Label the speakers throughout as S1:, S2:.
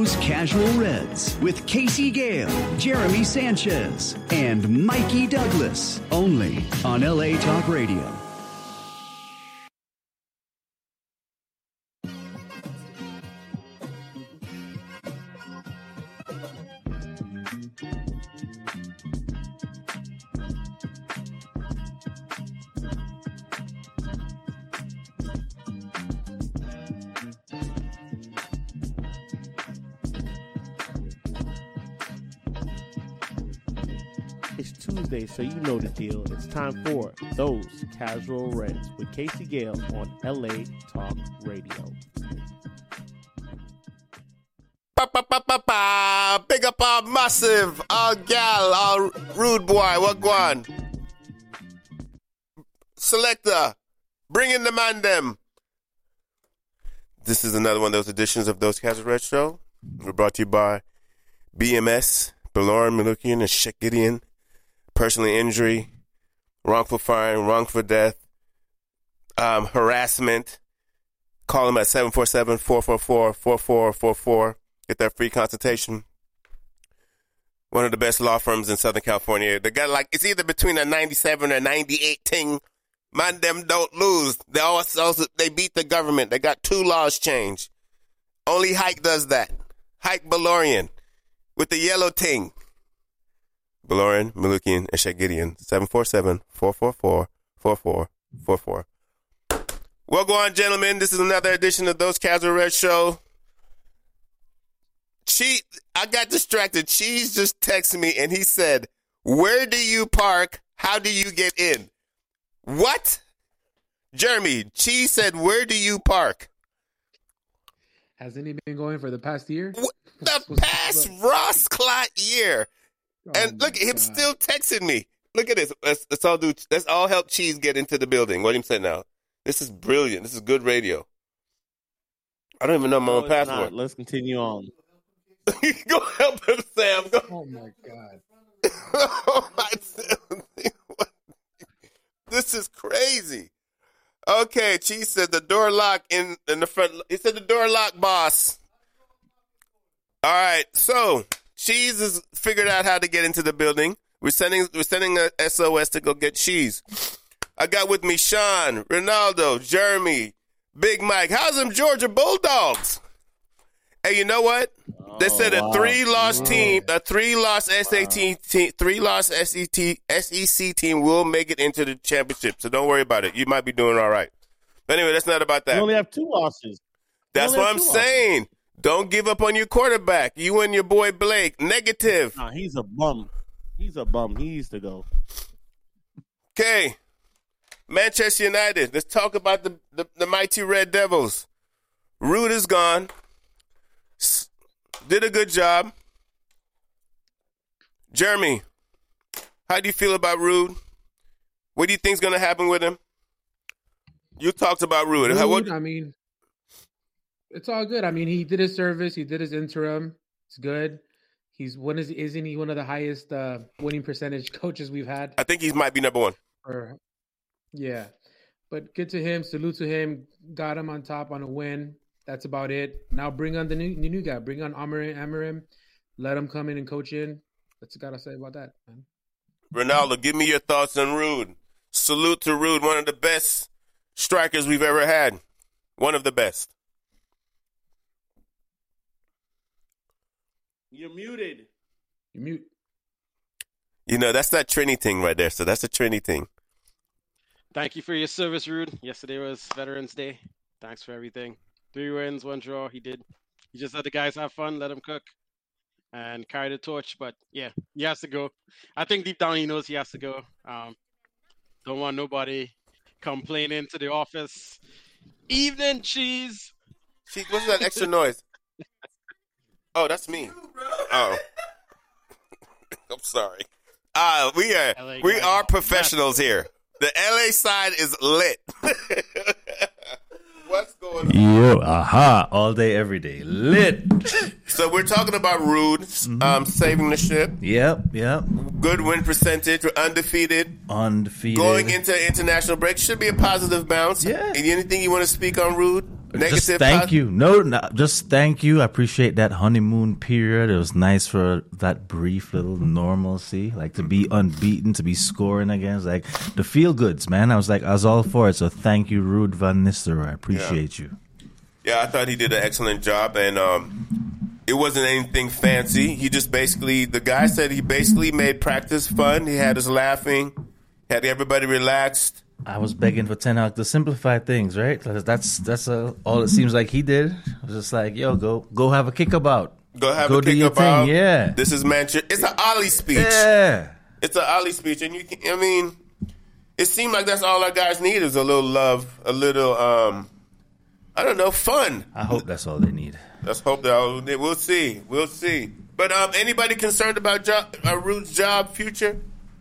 S1: Those Casual Reds with Casey Gale, Jeremy Sanchez, and Mikey Douglas. Only on LA Talk Radio.
S2: It's Tuesday, so you know the deal. It's time for Those Casual Reds with Casey Gale on LA Talk Radio.
S3: Big up our massive, our gal, our rude boy. What go on? Selector, bring in the man them. This is another one of those editions of Those Casual Reds show. We're brought to you by BMS, Baloran Malukian, and Sheikh Gideon. Personal injury, wrongful firing, wrongful death, harassment. Call them at 747-444-4444. Get that free consultation. One of the best law firms in Southern California. They got it's either between a 97 or 98 thing. Man, them don't lose. They beat the government. They got 2 laws changed. Only Hike does that. Hike Balorian with the yellow ting. Baloran, Malukian, and Sheikh Gideon. 747-444-4444. Well, go on, gentlemen. This is another edition of Those Casual Reds show. I got distracted. Cheese just texted me, and he said, "Where do you park? How do you get in?" What? Jeremy, Cheese said, "Where do you park?"
S4: Hasn't he been going for the past year?
S3: The past Ross Clot year. And look at him still texting me. Look at this. Let's all help Cheese get into the building. What do you say now? This is brilliant. This is good radio. I don't even know my own password.
S2: Not. Let's continue on.
S3: Go help him, Sam. Go.
S4: Oh my God.
S3: This is crazy. Okay, Cheese said the door lock in the front. He said the door lock, boss. All right, so Cheese has figured out how to get into the building. We're sending a SOS to go get Cheese. I got with me Sean, Ronaldo, Jeremy, Big Mike. How's them Georgia Bulldogs? Hey, you know what? They said a 3-loss team, a 3-loss SAT team, 3-loss SEC team will make it into the championship. So don't worry about it. You might be doing all right. But anyway, that's not about that.
S2: You only have 2 losses.
S3: That's what I'm saying. Don't give up on your quarterback. You and your boy Blake. Negative.
S2: Nah, he's a bum. He's a bum. He needs to go.
S3: Okay. Manchester United. Let's talk about the mighty Red Devils. Rude is gone. Did a good job. Jeremy, how do you feel about Rude? What do you think's going to happen with him? You talked about Rude.
S4: I mean, it's all good. I mean, he did his service. He did his interim. It's good. Isn't he one of the highest winning percentage coaches we've had?
S3: I think he might be number 1.
S4: Yeah. But good to him. Salute to him. Got him on top on a win. That's about it. Now bring on the new guy. Bring on Amarim. Let him come in and coach in. That's what I gotta say about that, man.
S3: Ronaldo, give me your thoughts on Rude. Salute to Rude, one of the best strikers we've ever had. One of the best.
S2: You're muted.
S4: You mute.
S3: You know, that's that Trini thing right there. So that's a Trini thing.
S5: Thank you for your service, Rude. Yesterday was Veterans Day. Thanks for everything. 3 wins, 1 draw. He just let the guys have fun, let them cook, and carry the torch. But yeah, he has to go. I think deep down he knows he has to go. Don't want nobody complaining to the office. Evening, Cheese.
S3: What's that extra noise? Oh, that's me. Oh, I'm sorry. We are professionals here. The LA side is lit. What's going on?
S6: All day, every day. Lit.
S3: So we're talking about Rude saving the ship.
S6: Yep.
S3: Good win percentage. We're undefeated. Going into international break. Should be a positive bounce.
S6: Yeah.
S3: Anything you want to speak on, Rude? Negative.
S6: Just thank you. No, just thank you. I appreciate that honeymoon period. It was nice for that brief little normalcy, like to be unbeaten, to be scoring against, like the feel goods, man. I was all for it. So thank you, Ruud van Nistelrooy. I appreciate you.
S3: Yeah, I thought he did an excellent job, and it wasn't anything fancy. He just the guy said he basically made practice fun. He had us laughing, had everybody relaxed.
S6: I was begging for Ten Hag to simplify things, right? That's all it seems like he did. It was just like, yo, go have a kickabout.
S3: Go
S6: do your thing. Yeah.
S3: This is Manchester. It's an Ollie speech.
S6: Yeah.
S3: It's an Ollie speech, and it seemed like that's all our guys need is a little love, a little, I don't know, fun.
S6: I hope that's all they need.
S3: Let's hope that we'll see. We'll see. But anybody concerned about Ruud's job future?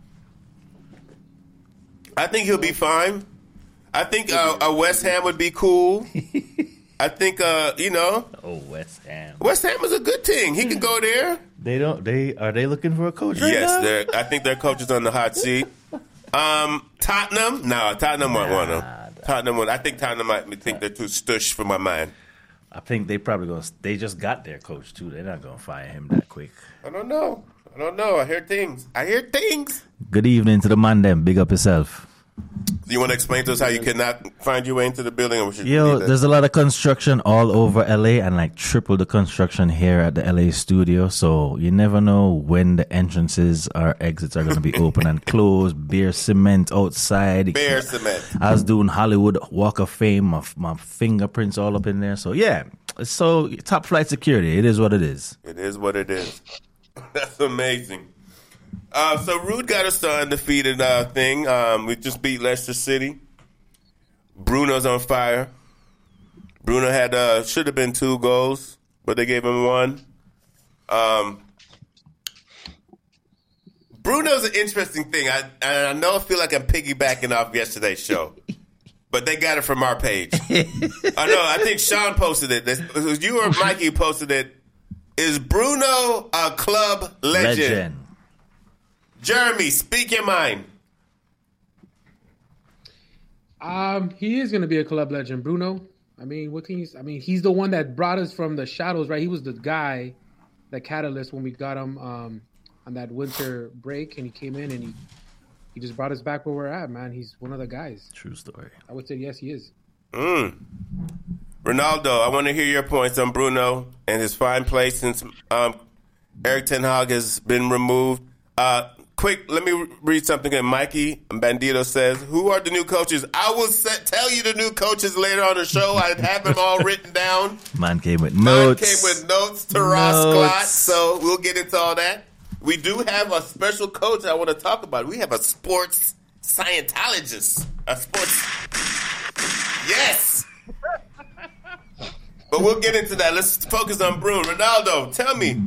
S3: I think he'll be fine. I think a West Ham would be cool. I think
S6: Oh, West Ham.
S3: West Ham is a good thing. He can go there.
S6: Are they looking for a coach right now?
S3: Yes, I think their coach is on the hot seat. Tottenham? No, Tottenham won't want him. I think Tottenham might think they're too stush for my mind.
S6: I think they just got their coach too. They're not gonna fire him that quick.
S3: I don't know. I hear things.
S6: Good evening to the man them. Big up yourself.
S3: Do you want to explain to us how you cannot find your way into the building? Or
S6: there's a lot of construction all over LA and like triple the construction here at the LA studio. So you never know when the entrances or exits are going to be open and closed. Bare cement outside.
S3: Bare cement.
S6: I was doing Hollywood Walk of Fame. My fingerprints all up in there. So yeah, so top flight security. It is what it is.
S3: It is what it is. That's amazing. So Ruud got us the undefeated thing. We just beat Leicester City. Bruno's on fire. Bruno had should have been 2 goals, but they gave him 1. Bruno's an interesting thing. I know I feel like I'm piggybacking off yesterday's show, but they got it from our page. I think Sean posted it. It was you or Mikey who posted it. Is Bruno a club legend? Jeremy, speak your mind.
S4: He is going to be a club legend, Bruno. I mean, he's the one that brought us from the shadows, right? He was the guy, the catalyst when we got him on that winter break, and he came in and he just brought us back where we're at, man. He's one of the guys.
S6: True story.
S4: I would say yes, he is.
S3: Ronaldo, I want to hear your points on Bruno and his fine play since Erik ten Hag has been removed. Quick, let me read something that Mikey Bandito says. Who are the new coaches? I will tell you the new coaches later on the show. I have them all written down.
S6: Man came with notes.
S3: To Ross Klotz, so we'll get into all that. We do have a special coach I want to talk about. We have a sports Scientologist. Yes! But we'll get into that. Let's focus on Bruno. Ronaldo, tell me.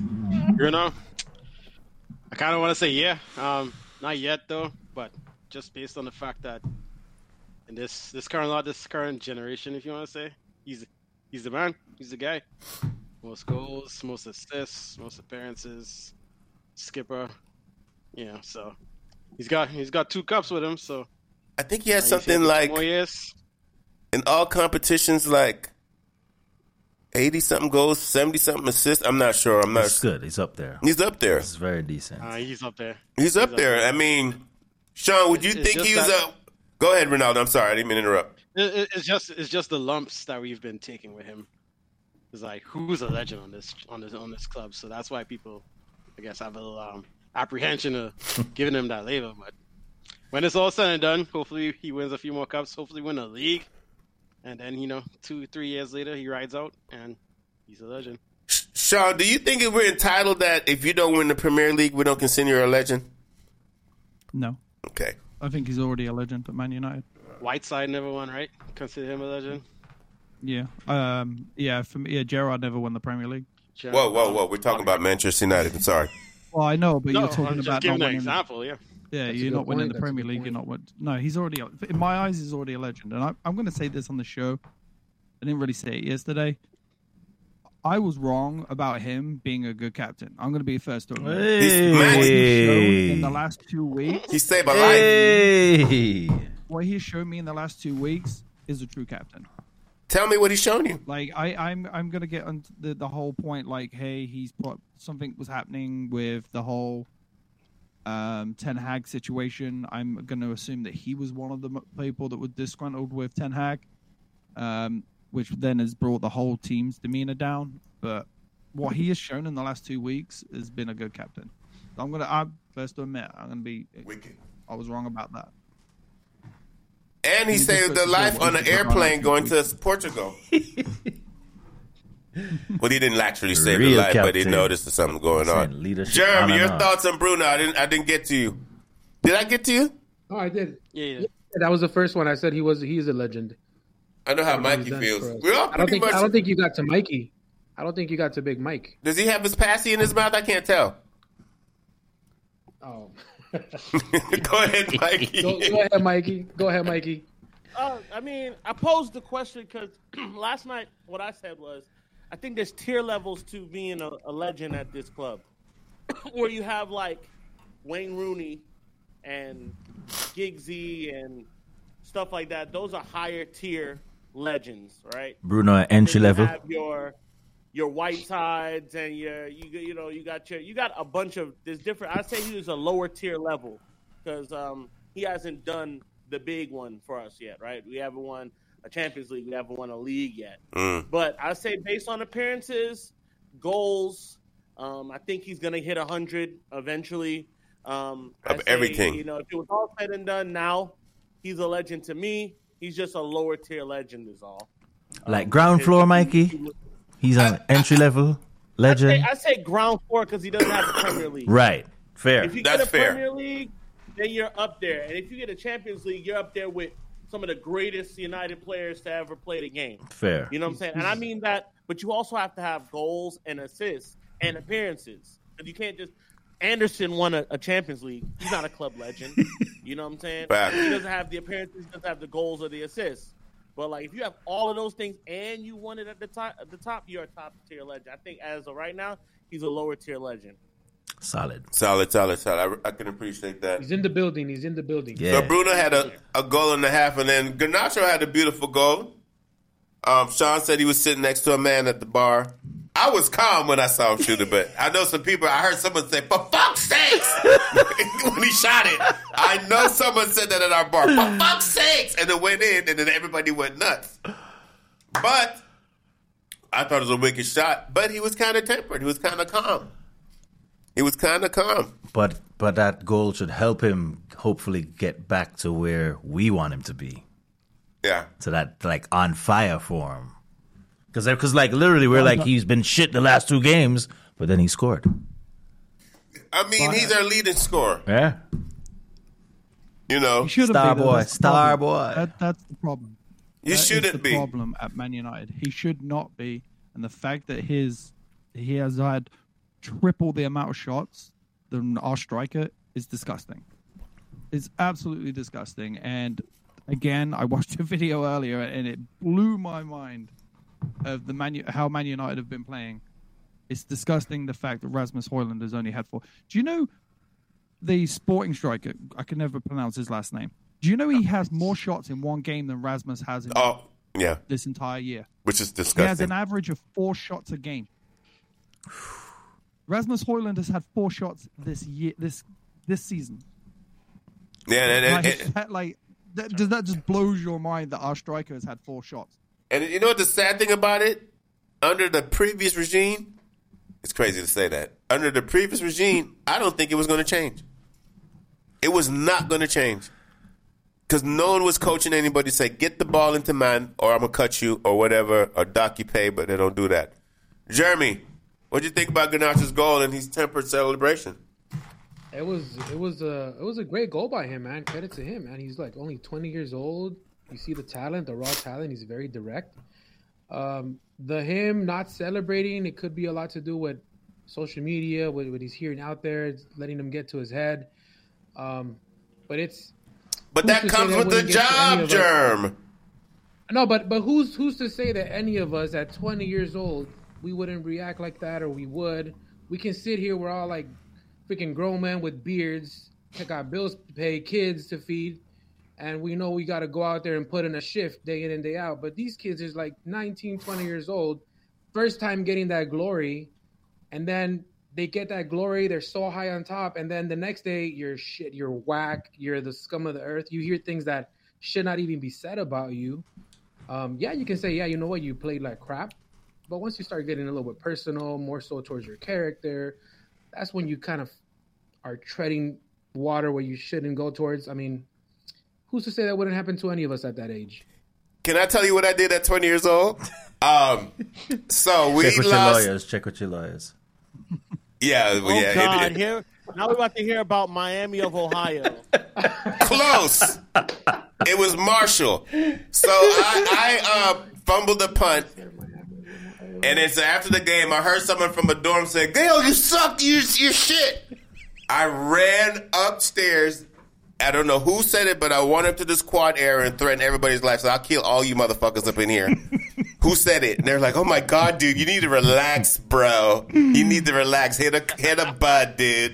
S5: I kind of want to say yeah. Not yet though, but just based on the fact that in this current generation, if you want to say, he's the man. He's the guy. Most goals, most assists, most appearances, skipper. Yeah, so he's got 2 cups with him. So
S3: I think he has something like in all competitions, like 80-something goals, 70-something assists. I'm not sure.
S6: That's good. He's up there.
S3: It's
S6: very decent.
S5: He's up there.
S3: He's up there. I mean, Sean, would you think he was a... Go ahead, Ronaldo. I'm sorry. I didn't mean to interrupt.
S5: It's just the lumps that we've been taking with him. It's like, who's a legend on this club? So that's why people, I guess, have a little apprehension of giving him that label. But when it's all said and done, hopefully he wins a few more cups. Hopefully win a league. And then, 2-3 years later, he rides out, and he's a legend.
S3: Sean, do you think we're entitled that if you don't win the Premier League, we don't consider you a legend?
S7: No.
S3: Okay.
S7: I think he's already a legend at Man United.
S5: Whiteside never won, right? Consider him a legend?
S7: Yeah. For me, Gerrard never won the Premier League.
S3: Whoa. We're talking about Manchester United. I'm sorry.
S7: Well, I know, but you're talking
S5: I'm just
S7: about
S5: giving
S7: not
S5: an
S7: winning.
S5: example, yeah.
S7: Yeah, you're not winning the Premier League. You're not winning. No, he's already, in my eyes, he's already a legend. And I'm going to say this on the show. I didn't really say it yesterday. I was wrong about him being a good captain. I'm going to be the first to admit.
S6: Hey.
S7: In the last 2 weeks.
S3: He saved my life.
S7: What he showed me in the last 2 weeks is a true captain.
S3: Tell me what he's shown you.
S7: Like I'm gonna get on the whole point. Like, hey, something was happening with the whole Ten Hag situation. I'm gonna assume that he was one of the people that were disgruntled with Ten Hag, which then has brought the whole team's demeanor down. But what he has shown in the last 2 weeks has been a good captain. So I'm first to admit,
S3: Wicked.
S7: I was wrong about that.
S3: And he saved their life on an airplane going to Portugal. Well, he didn't actually save their life, but he noticed there's something going on. Jeremy, your thoughts on Bruno? I didn't get to you. Did I get to you?
S4: Oh, I did.
S5: Yeah.
S4: That was the first one. I said he's a legend.
S3: I know how Mikey feels.
S4: I don't think you got to Mikey. I don't think you got to Big Mike.
S3: Does he have his passy in his mouth? I can't tell.
S4: Oh.
S3: Go ahead, Mikey.
S4: Go ahead, Mikey.
S2: I mean, I posed the question because last night what I said was, I think there's tier levels to being a legend at this club, where you have like Wayne Rooney and Giggsy and stuff like that. Those are higher tier legends, right?
S6: Bruno at entry level.
S2: You have your Whitesides and you got a bunch of there's different. I'd say he was a lower tier level because he hasn't done the big one for us yet, right? We haven't won a Champions League, we haven't won a league yet. But I say based on appearances, goals, I think he's gonna hit 100 eventually.
S3: Everything.
S2: If it was all said and done, now he's a legend to me. He's just a lower tier legend, is all.
S6: Like ground floor, Mikey. He's an entry level legend.
S2: I say ground floor because he doesn't have the Premier League.
S6: Right. Fair.
S2: If you get a Premier League, then you're up there. And if you get a Champions League, you're up there with some of the greatest United players to ever play the game.
S6: Fair.
S2: You know what I'm saying? And I mean that, but you also have to have goals and assists and appearances. And you can't just Anderson won a Champions League. He's not a club legend. You know what I'm saying?
S3: Back.
S2: He doesn't have the appearances, he doesn't have the goals or the assists. But like, if you have all of those things and you won it at the top, you're a top tier legend. I think as of right now, he's a lower tier legend.
S6: Solid.
S3: I can appreciate that.
S4: He's in the building.
S6: Yeah.
S3: So Bruno had a goal and a half, and then Garnacho had a beautiful goal. Sean said he was sitting next to a man at the bar. I was calm when I saw him shoot it, but I know some people, I heard someone say, for fuck's sakes! When he shot it. I know someone said that at our bar, for fuck's sakes! And it went in, and then everybody went nuts. But I thought it was a wicked shot, but he was kind of tempered. He was kind of calm.
S6: But that goal should help him hopefully get back to where we want him to be.
S3: Yeah.
S6: To that, like, on fire form. Because like, literally, we're like, he's been shit the last 2 games, but then he scored.
S3: I mean, he's our leading scorer.
S6: Yeah.
S7: Star boy.
S6: That's
S7: the problem.
S3: You shouldn't be.
S7: The problem at Man United. He should not be. And the fact that he has had triple the amount of shots than our striker is disgusting. It's absolutely disgusting. And again, I watched a video earlier and it blew my mind of how Man United have been playing. It's disgusting the fact that Rasmus Højlund has only had 4. Do you know the Sporting striker? I can never pronounce his last name. Do you know he has more shots in one game than Rasmus has in this entire year?
S3: Which is disgusting.
S7: He has an average of 4 shots a game. Rasmus Højlund has had 4 shots this year, this season.
S3: Yeah,
S7: that just blows your mind that our striker has had 4 shots.
S3: And you know what the sad thing about it? Under the previous regime, it's crazy to say that. Under the previous regime, I don't think it was going to change. It was not going to change. Because no one was coaching anybody to say, get the ball into man, or I'm going to cut you, or whatever, or dock you pay, but they don't do that. Jeremy, what do you think about Garnacho's goal and his tempered celebration?
S4: It was a great goal by him, man. Credit to him, man. He's like only 20 years old. You see the talent, the raw talent. He's very direct. Him not celebrating, it could be a lot to do with social media, what he's hearing out there, it's letting him get to his head. But
S3: that comes with the job, Germ.
S4: No, but who's to say that any of us at 20 years old we wouldn't react like that, or we would? We can sit here, we're all like freaking grown men with beards, got bills to pay, kids to feed. and we know we got to go out there and put in a shift day in and day out. But these kids is like 19, 20 years old, first time getting that glory, and then they get that glory. They're so high on top, and then the next day you're shit, you're whack, you're the scum of the earth. You hear things that should not even be said about you. Yeah, you can say, yeah, you know what, you played like crap. But once you start getting a little bit personal, more so towards your character, that's when you kind of are treading water where you shouldn't go towards. I mean, who's to say that wouldn't happen to any of us at that age?
S3: Can I tell you what I did at 20 years old? So we
S6: Check with
S3: lost.
S6: your lawyers. Check with your lawyers.
S3: Yeah,
S2: Oh
S3: yeah.
S2: God! Here now we're about to hear about Miami of Ohio.
S3: Close. It was Marshall. So I fumbled the punt, and then so after the game, I heard someone from a dorm say, "Gale, you suck. You're shit." I ran upstairs. I don't know who said it, but I went up to this quad area and threatened everybody's life. So I'll kill all you motherfuckers up in here. Who said it? And they're like, "Oh my God, dude, you need to relax, bro. You need to relax. Hit a bud, dude."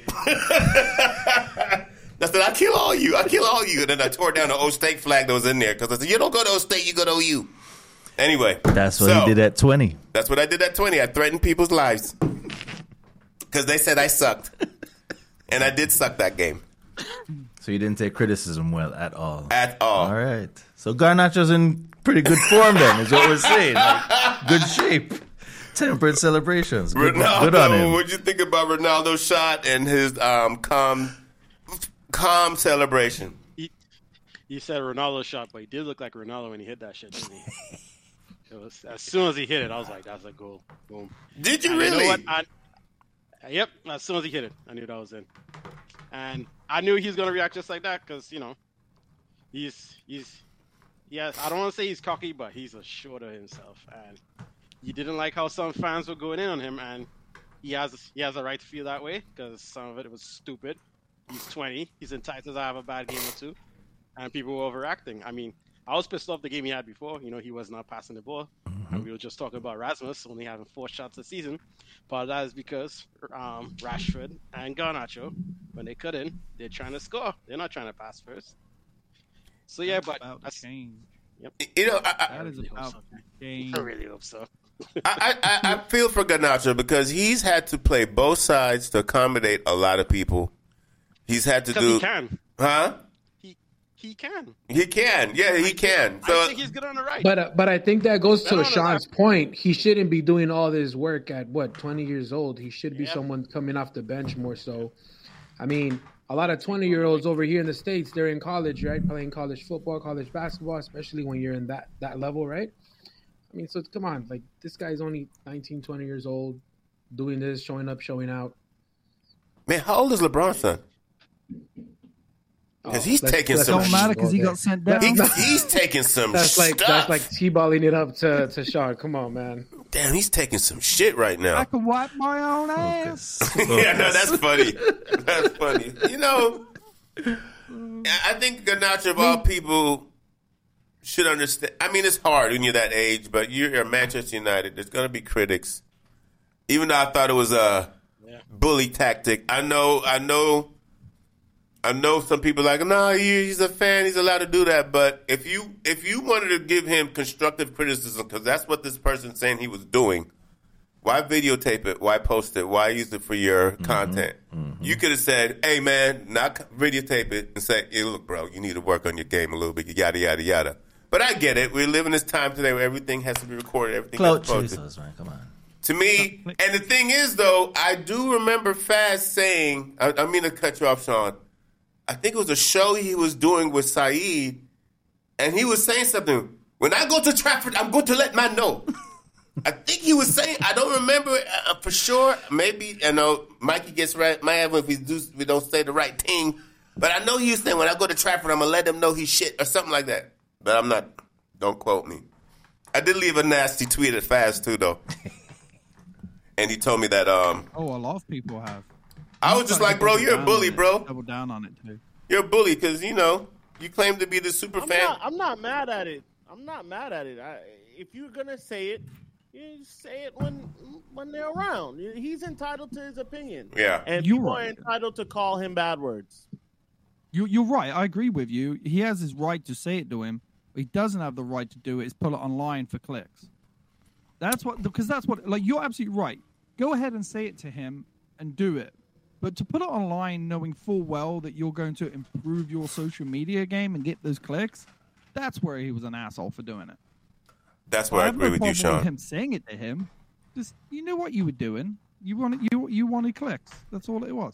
S3: I said, "I'll kill all you. I'll kill all you." And then I tore down the O State flag that was in there because I said, "You don't go to O State, you go to OU." Anyway,
S6: That's what he did at 20.
S3: That's what I did at 20. I threatened people's lives because they said I sucked, and I did suck that game.
S6: So you didn't take criticism well at all.
S3: At all.
S6: All right. So Garnacho's in pretty good form then, is what we're saying. Like, good shape. Temperate celebrations. Good,
S3: Ronaldo,
S6: good on him.
S3: what'd you think about Ronaldo's shot and his calm celebration?
S5: You said Ronaldo shot, but he did look like Ronaldo when he hit that shit, didn't he? It was, as soon as he hit it, I was like, that's a goal. Boom.
S3: Did you
S5: And
S3: really?
S5: You know what? Yep, as soon as he hit it, I knew that was in. And I knew he was going to react just like that because, you know, yes, I don't want to say he's cocky, but he's assured of himself. And you didn't like how some fans were going in on him, and he has a right to feel that way because some of it was stupid. He's 20. He's entitled to have a bad game or two. And people were overacting. I mean, I was pissed off the game he had before. You know, he was not passing the ball.
S6: Mm-hmm.
S5: And we were just talking about Rasmus only having 4 shots a season. Part of that is because Rashford and Garnacho, when they cut in, they're trying to score. They're not trying to pass first. So, yeah, but
S7: about to change.
S5: Yep.
S3: You know,
S7: That is about to change.
S5: I really hope so.
S3: I feel for Garnacho because he's had to play both sides to accommodate a lot of people. He's had to do.
S5: He can.
S3: Huh?
S5: He can.
S3: He can. Yeah, he can.
S5: I
S3: So
S5: think he's good on the right.
S4: But I think that goes
S5: No,
S4: to
S5: no,
S4: Sean's point. He shouldn't be doing all this work at 20 years old. He should be
S5: Yep.
S4: someone coming off the bench more so. I mean, a lot of 20-year-olds over here in the States, they're in college, right? Playing college football, college basketball, especially when you're in that level, right? I mean, so come on, like this guy's only 19, 20 years old, doing this, showing up, showing out.
S3: man, how old is LeBron's son? Because he's taking some.
S7: Don't matter because he got sent down.
S3: He's taking some.
S4: That's like T-balling it up to Sean. Come on, man.
S3: Damn, he's taking some shit right now.
S7: I can wipe my own ass.
S3: Yeah, no, that's funny. That's funny. You know, I think Garnacho of all people should understand. I mean, it's hard when you're that age, but you're at Manchester United. There's going to be critics. Even though I thought it was a bully tactic, I know some people are like, no, he's a fan. He's allowed to do that. But if you wanted to give him constructive criticism, because that's what this person's saying he was doing, why videotape it? Why post it? Why use it for your content? Mm-hmm. You could have said, hey, man, not videotape it and say, hey, look, bro, you need to work on your game a little bit, yada, yada, yada. But I get it. We live in this time today where everything has to be recorded. Everything has to be posted.
S6: Jesus, man, come on.
S3: To me, and the thing is, though, I do remember Faz saying, I mean to cut you off, Sean, I think it was a show he was doing with Saeed, and he was saying something. When I go to Trafford, I'm going to let man know. I think he was saying, I don't remember for sure. Maybe, I know Mikey gets mad if we don't say the right thing. But I know he was saying, when I go to Trafford, I'm going to let him know he's shit or something like that. But I'm not. Don't quote me. I did leave a nasty tweet at Faz, too, though. And he told me that.
S7: Oh, a lot of people have.
S3: I was just like, bro, you're a bully, bro.
S7: Double down on it, too.
S3: You're a bully because, you know, you claim to be the super fan.
S2: I'm not mad at it. I'm not mad at it. If you're going to say it, you say it when they're around. He's entitled to his opinion.
S3: Yeah.
S2: And
S7: You're
S2: people
S7: right.
S2: are entitled to call him bad words.
S7: You're right. I agree with you. He has his right to say it to him. But he doesn't have the right to do it. Is pull it online for clicks. That's what like you're absolutely right. Go ahead and say it to him and do it. But to put it online knowing full well that you're going to improve your social media game and get those clicks, that's where he was an asshole for doing it.
S3: That's where I agree with you, Sean.
S7: With him saying it to him, just you know what you were doing. You wanted clicks. That's all it was.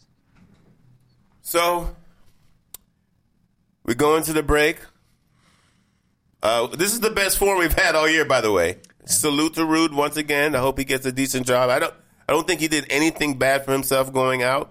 S3: So we go into the break. This is the best form we've had all year, by the way. Salute to Rude once again. I hope he gets a decent job. I don't think he did anything bad for himself going out.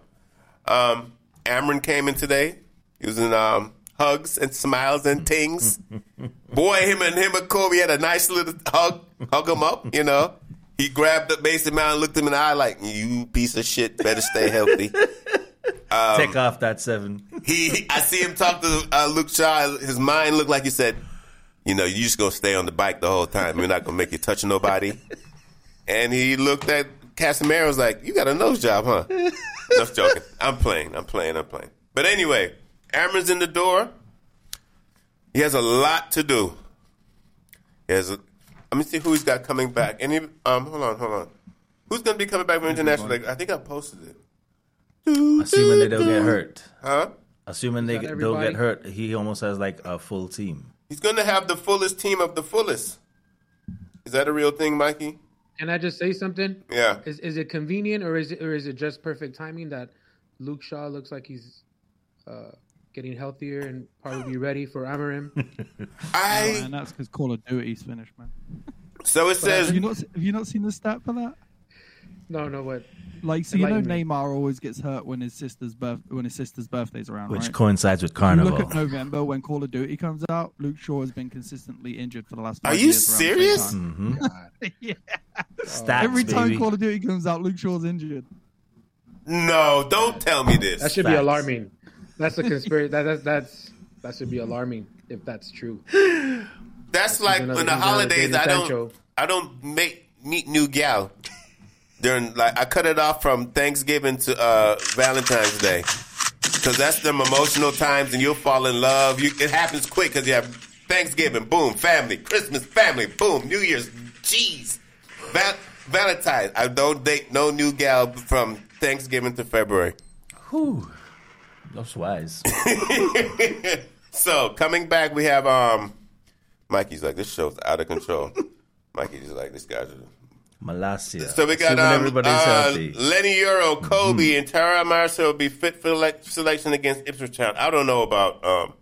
S3: Amron came in today. He was in hugs and smiles and tings. Boy, him and Kobe had a nice little hug him up, you know. He grabbed the Mason Mount and looked him in the eye like, you piece of shit, better stay healthy.
S6: Take off that 7.
S3: I see him talk to Luke Shaw. His mind looked like he said, you know, you just going to stay on the bike the whole time. We're not going to make you touch nobody. And he looked at Casemiro and was like, you got a nose job, huh? Just joking. I'm playing. But anyway, Amron's in the door. He has a lot to do. Let me see who he's got coming back. Hold on. Who's going to be coming back from international? I think I posted it.
S6: Assuming they don't get hurt.
S3: Huh?
S6: Assuming they don't get hurt, he almost has like a full team.
S3: He's going to have the fullest team of the fullest. Is that a real thing, Mikey?
S4: Can I just say something?
S3: Yeah.
S4: Is it convenient or is it just perfect timing that Luke Shaw looks like he's getting healthier and probably be ready for Amorim?
S7: And that's because Call of Duty's finished, man.
S3: So it says.
S7: Have you not seen the stat for that?
S4: No, what?
S7: Like, so you know, Neymar always gets hurt when his sister's birthday's around,
S6: which
S7: right?
S6: coincides with Carnival.
S7: You look at November when Call of Duty comes out. Luke Shaw has been consistently injured for the last 5
S3: years. Are you serious?
S6: Mm-hmm.
S7: Yeah.
S6: Stats,
S7: every time
S6: baby.
S7: Call of Duty comes out, Luke Shaw's injured.
S3: No, don't tell me this.
S4: That should be alarming. That's a conspiracy. That should be alarming if that's true.
S3: That's like in the holidays. I don't meet new gal. During I cut it off from Thanksgiving to Valentine's Day because that's them emotional times, and you'll fall in love. It happens quick because you have Thanksgiving, boom, family, Christmas, family, boom, New Year's, jeez, Valentine's. I don't date no new gal from Thanksgiving to February.
S6: Whew, that's wise.
S3: So coming back, we have Mikey's like, this show's out of control. Mikey's like, this guy's.
S6: Malasia.
S3: So we got Lenny Euro, Kobe, and Tara Marcel will be fit for selection against Ipswich Town. I don't know about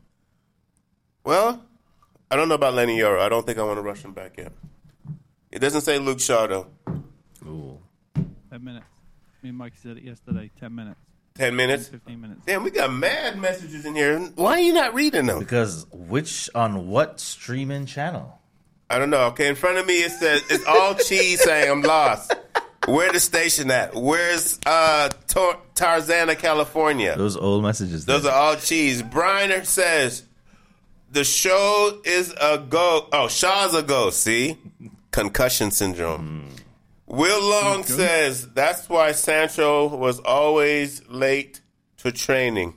S3: I don't know about Lenny Euro. I don't think I want to rush him back yet. It doesn't say Luke Shaw though.
S6: Ooh.
S7: 10 minutes. Me and Mike said it yesterday. 10 minutes.
S3: 10 minutes?
S7: 15 minutes.
S3: Damn, we got mad messages in here. Why are you not reading them?
S6: Because on what streaming channel?
S3: I don't know. Okay, in front of me it says, it's all cheese saying I'm lost. Where the station at? Where's Tarzana, California?
S6: Those old messages.
S3: Those are all cheese. Briner says, the show is a go. Oh, Shaw's a go, see? Concussion syndrome. Will Long says, that's why Sancho was always late to training.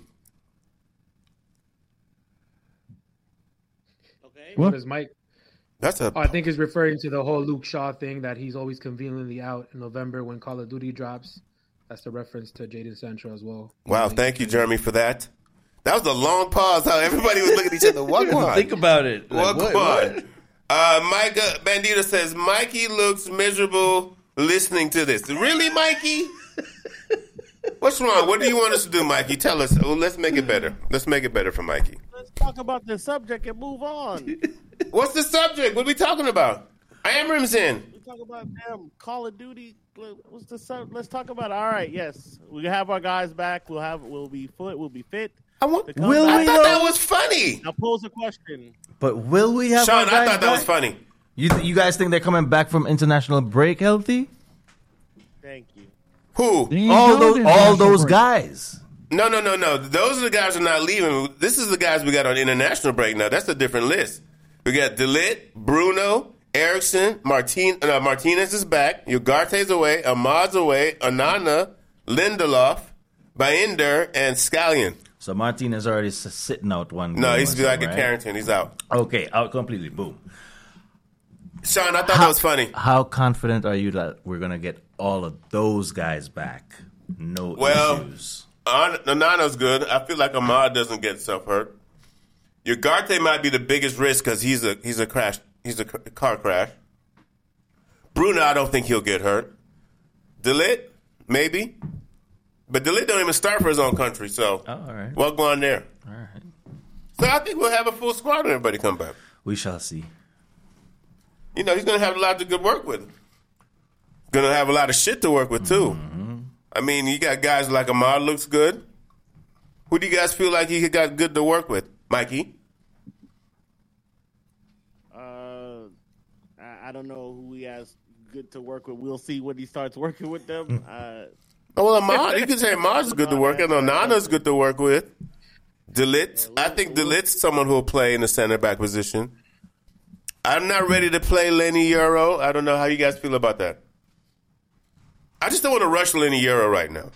S2: Okay.
S4: What is Mike?
S3: I
S4: think he's referring to the whole Luke Shaw thing that he's always conveniently out in November when Call of Duty drops. That's the reference to Jadon Sancho as well.
S3: Wow, thank you, Jeremy, for that. That was a long pause. How everybody was looking at each other. What?
S6: Think about it.
S3: What? Micah Bandito says, Mikey looks miserable listening to this. Really, Mikey? What's wrong? What do you want us to do, Mikey? Tell us. Well, let's make it better. Let's make it better for Mikey.
S2: Let's talk about the subject and move on.
S3: What's the subject? What are we talking about? Amrim's in.
S2: We talk about Call of Duty. What's the let's talk about it. All right, yes. We have our guys back. We'll be fit.
S3: I thought that was funny.
S2: Now pose a question.
S6: But will we have
S3: Sean, I thought that was funny.
S6: You guys think they're coming back from international break healthy?
S2: Thank you.
S3: Who?
S6: All those guys.
S3: No. Those are the guys who are not leaving. This is the guys we got on international break now. That's a different list. We got De Ligt, Bruno, Eriksson, Martinez is back, Ugarte's away, Ahmad's away, Onana, Lindelof, Binder, and Scallion.
S6: So Martinez already sitting out one game.
S3: No, he's like
S6: right?
S3: a Carrington. He's out.
S6: Okay, out completely. Boom.
S3: Sean, I thought that was funny.
S6: How confident are you that we're going to get all of those guys back? No issues.
S3: Nano's good. I feel like Ahmad doesn't get himself hurt. Ugarte might be the biggest risk because he's a car crash. Bruno, I don't think he'll get hurt. DeLitt, maybe. But DeLitt don't even start for his own country, so
S6: all right.
S3: What go on there?
S6: All right.
S3: So I think we'll have a full squad when everybody come back.
S6: We shall see.
S3: You know, he's going to have a lot of good work with. Going to have a lot of shit to work with, too.
S6: Mm-hmm.
S3: I mean, you got guys like Ahmad looks good. Who do you guys feel like he got good to work with? Mikey?
S2: I don't know who he has good to work with. We'll see when he starts working with them.
S3: Well, Ahmad, you can say Ahmad's good to work with. Nana's good to work with. DeLitt. I think DeLitt's someone who will play in the center back position. I'm not ready to play Lenny Euro. I don't know how you guys feel about that. I just don't want to rush Lenny Euro right now.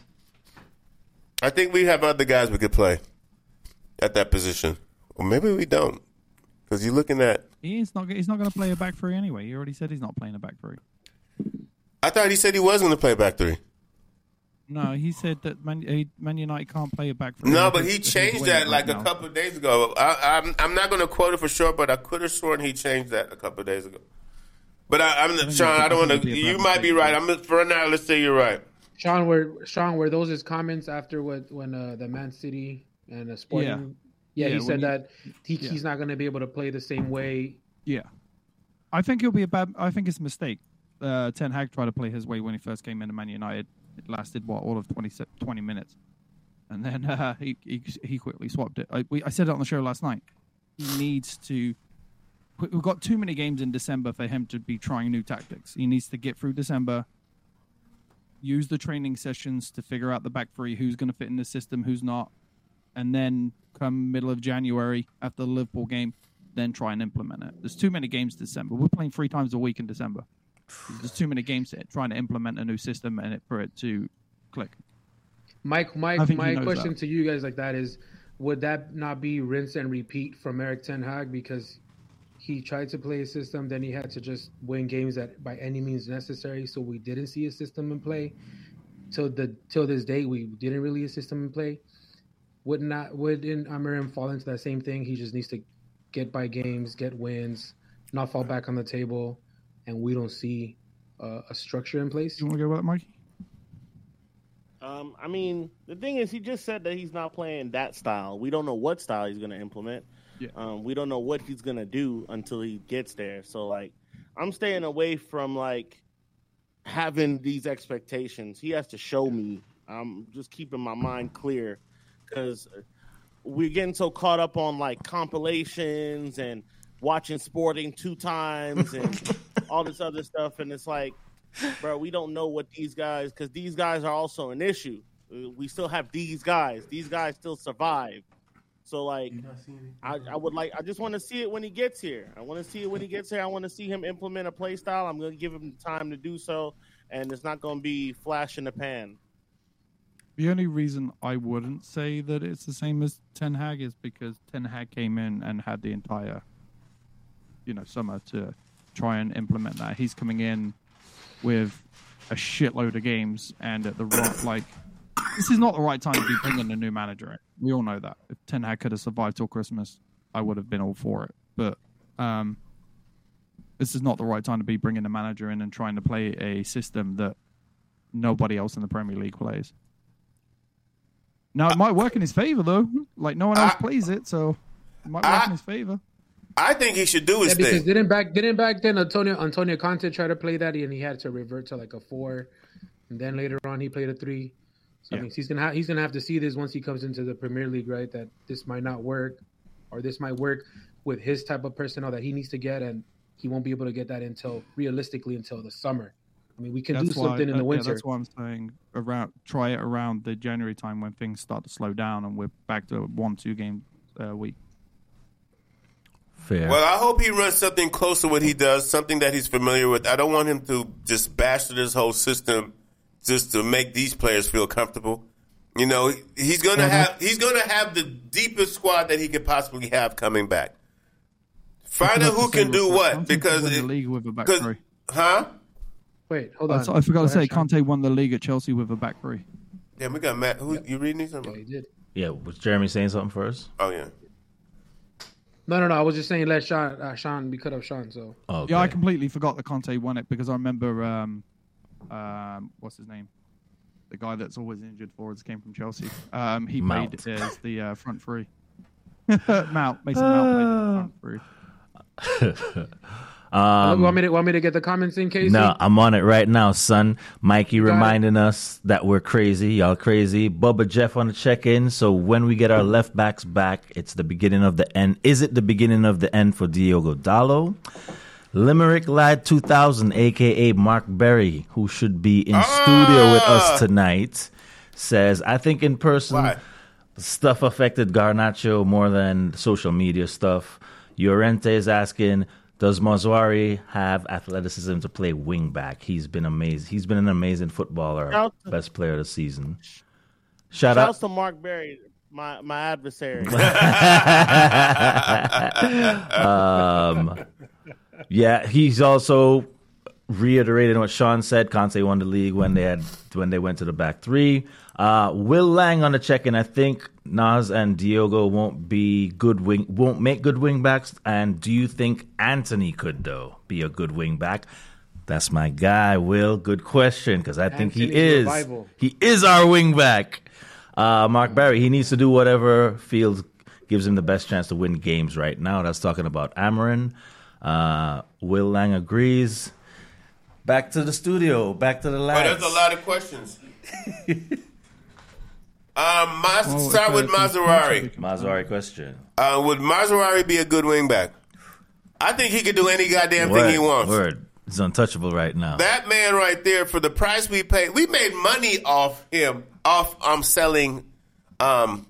S3: I think we have other guys we could play at that position. Or maybe we don't. Because you're looking at...
S7: He's not going to play a back three anyway. He already said he's not playing a back three.
S3: I thought he said he was going to play back three.
S7: No, he said that Man United can't play a back three.
S3: No, but he changed that like a couple of days ago. I'm not going to quote it for sure, but I could have sworn he changed that a couple of days ago. But Sean, I don't want to. You might be right. For now, let's say you're right.
S4: Sean, were those his comments after when the Man City and the Sporting? Yeah, he said that he's not going to be able to play the same way.
S7: Yeah, I think it'll be I think it's a mistake. Ten Hag tried to play his way when he first came into Man United. It lasted all of 20 minutes, and then he quickly swapped it. I said it on the show last night. He needs to. We've got too many games in December for him to be trying new tactics. He needs to get through December, use the training sessions to figure out the back three, who's going to fit in the system, who's not, and then come middle of January after the Liverpool game, then try and implement it. There's too many games in December. We're playing 3 times a week in December. There's too many games trying to implement a new system and for it to click.
S4: Mike, my question to you guys like that is, would that not be rinse and repeat from Erik ten Hag? Because he tried to play a system, then he had to just win games that by any means necessary. So we didn't see a system in play. Till this day, we didn't really see a system in play. Wouldn't Amorim fall into that same thing? He just needs to get by games, get wins, not fall back on the table, and we don't see a structure in place.
S7: You want to go with that, Mikey?
S2: I mean, the thing is, he just said that he's not playing that style. We don't know what style he's going to implement. Yeah. We don't know what he's going to do until he gets there. So, like, I'm staying away from, like, having these expectations. He has to show me. I'm just keeping my mind clear because we're getting so caught up on, like, compilations and watching Sporting 2 times and all this other stuff. And it's like, bro, we don't know what these guys, because these guys are also an issue. We still have these guys. These guys still survive. So, like, I just want to see it when he gets here. I want to see it when he gets here. I want to see him implement a play style. I'm going to give him time to do so, and it's not going to be flash in the pan.
S7: The only reason I wouldn't say that it's the same as Ten Hag is because Ten Hag came in and had the entire, summer to try and implement that. He's coming in with a shitload of games, and at the wrong, this is not the right time to be bringing a new manager in. We all know that. If Ten Hag could have survived till Christmas, I would have been all for it. But this is not the right time to be bringing a manager in and trying to play a system that nobody else in the Premier League plays. Now, it might work in his favor, though. Like, no one else plays it, so it might work in his favor.
S3: I think he should do his
S4: thing.
S3: Because
S4: didn't back then Antonio Conte try to play that, and he had to revert to like a 4, and then later on he played a 3. So I mean, he's gonna have to see this once he comes into the Premier League, right? That this might not work, or this might work with his type of personnel that he needs to get, and he won't be able to get that until the summer. I mean, we can do something in the winter.
S7: That's why I'm saying try it around the January time when things start to slow down and we're back to a 1-2 game week.
S6: Fair.
S3: Well, I hope he runs something close to what he does, something that he's familiar with. I don't want him to just bastard his whole system just to make these players feel comfortable. You know, he's gonna have the deepest squad that he could possibly have coming back. Find out who can do what because
S7: the league with a back three.
S3: Huh?
S4: Wait, hold on.
S7: I forgot to say,
S4: Sean.
S7: Conte won the league at Chelsea with a back three.
S3: Yeah, we got Matt. Who you reading these?
S4: Yeah, he did.
S6: Yeah, was Jeremy saying something first?
S3: Oh yeah.
S4: No. I was just saying let Sean. We cut off Sean. So
S6: Okay.
S7: Yeah, I completely forgot that Conte won it because I remember what's his name? The guy that's always injured forwards came from Chelsea. He
S6: Mount.
S7: played as the front three. Mount, Mason Mount played as the front three.
S4: want me to get the comments in, Casey?
S6: No, I'm on it right now, son. Mikey reminding us that we're crazy. Y'all crazy. Bubba Jeff on the check-in. So when we get our left backs back, it's the beginning of the end. Is it the beginning of the end for Diogo Dalot? Limerick Lad 2000, a.k.a. Mark Berry, who should be in studio with us tonight, says, I think in person, stuff affected Garnacho more than social media stuff. Llorente is asking, does Mazuari have athleticism to play wing back? He's been amazing. He's been an amazing footballer, best player of the season. Shout out
S2: to Mark Berry, my adversary.
S6: Yeah, he's also reiterating what Sean said. Conte won the league when they went to the back three. Will Lang on the check-in. I think Nas and Diogo won't make good wing backs. And do you think Anthony could be a good wing back? That's my guy, Will. Good question, because I think he is. Revival. He is our wing back. Mark Barry, he needs to do whatever field gives him the best chance to win games right now. That's talking about Amarin. Will Lang agrees. Back to the studio. Back to the lads.
S3: Oh, there's a lot of questions. Start with Maserari.
S6: Maserari question.
S3: Would Maserari be a good wingback? I think he could do any goddamn thing he wants.
S6: He's untouchable right now.
S3: That man right there, for the price we paid, we made money off him, selling, Wan-Bissaka.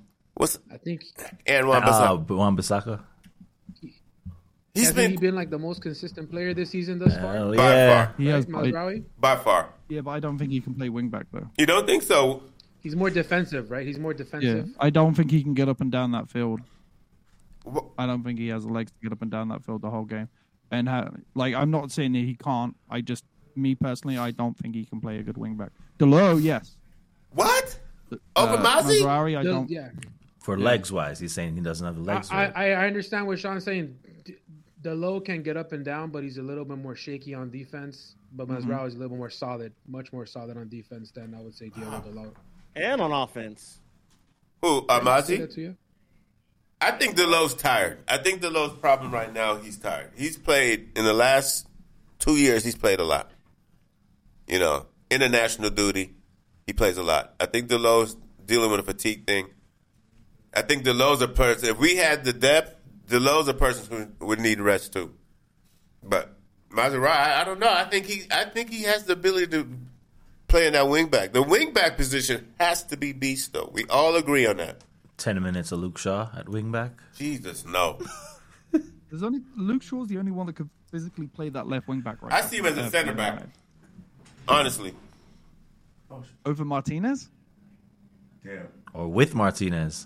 S6: Wan-Bissaka.
S4: Hasn't he been like the most consistent player this season thus far?
S6: Yeah.
S3: By far.
S7: He has
S3: By far.
S7: Yeah, but I don't think he can play wing back though.
S3: You don't think so?
S4: He's more defensive, right? He's more defensive.
S7: Yeah, I don't think he can get up and down that field. I don't think he has the legs to get up and down that field the whole game. And I'm not saying that he can't. Me personally, I don't think he can play a good wing back. Dalot, yes.
S3: What? Over Mazzi?
S7: Maserari, I don't.
S4: Yeah.
S6: For legs wise, he's saying he doesn't have the legs.
S4: I understand what Sean's saying. Dalot can get up and down, but he's a little bit more shaky on defense. But Mazraoui is a little more solid, much more solid on defense than I would say Diogo Dalot.
S2: And on offense.
S3: Who, Mazzi? I think Dalot's tired. I think Dalot's problem right now, he's tired. He's played, in the last 2 years, he's played a lot. You know, international duty, he plays a lot. I think Dalot's dealing with a fatigue thing. I think Dalot's a person, if we had the depth, Dalot's a person who would need rest too. But Maserati, I don't know. I think he has the ability to play in that wingback. The wingback position has to be beast, though. We all agree on that.
S6: 10 minutes of Luke Shaw at wingback.
S3: Jesus, no.
S7: There's only Luke Shaw's the only one that could physically play that left wingback right
S3: I
S7: now.
S3: see him as a center back. Honestly.
S7: Over Martinez?
S3: Yeah.
S6: Or with Martinez.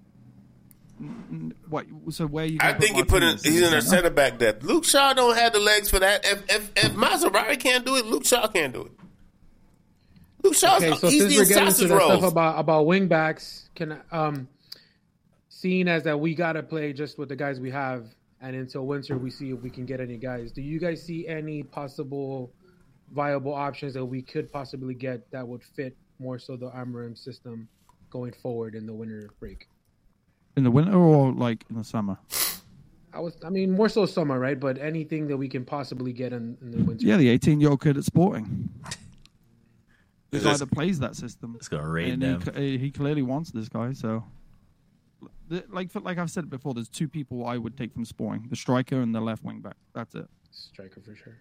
S7: What? So where you?
S3: I think he's in a center back depth. Luke Shaw don't have the legs for that. If Maserati can't do it, Luke Shaw can't do it. Luke Shaw's
S4: okay, so
S3: he's
S4: since
S3: the
S4: we're getting into the
S3: roles.
S4: stuff about wing backs, seeing as that we gotta play just with the guys we have, and until winter we see if we can get any guys. Do you guys see any possible viable options that we could possibly get that would fit more so the Amarim system going forward in the winter break?
S7: In the winter or like in the summer?
S4: More so summer, right? But anything that we can possibly get in the winter.
S7: Yeah, the 18-year-old kid at Sporting. The guy that plays that system.
S6: It's going to rain them.
S7: He clearly wants this guy, so... Like I've said before, there's two people I would take from Sporting. The striker and the left wing back. That's it.
S4: Striker for sure.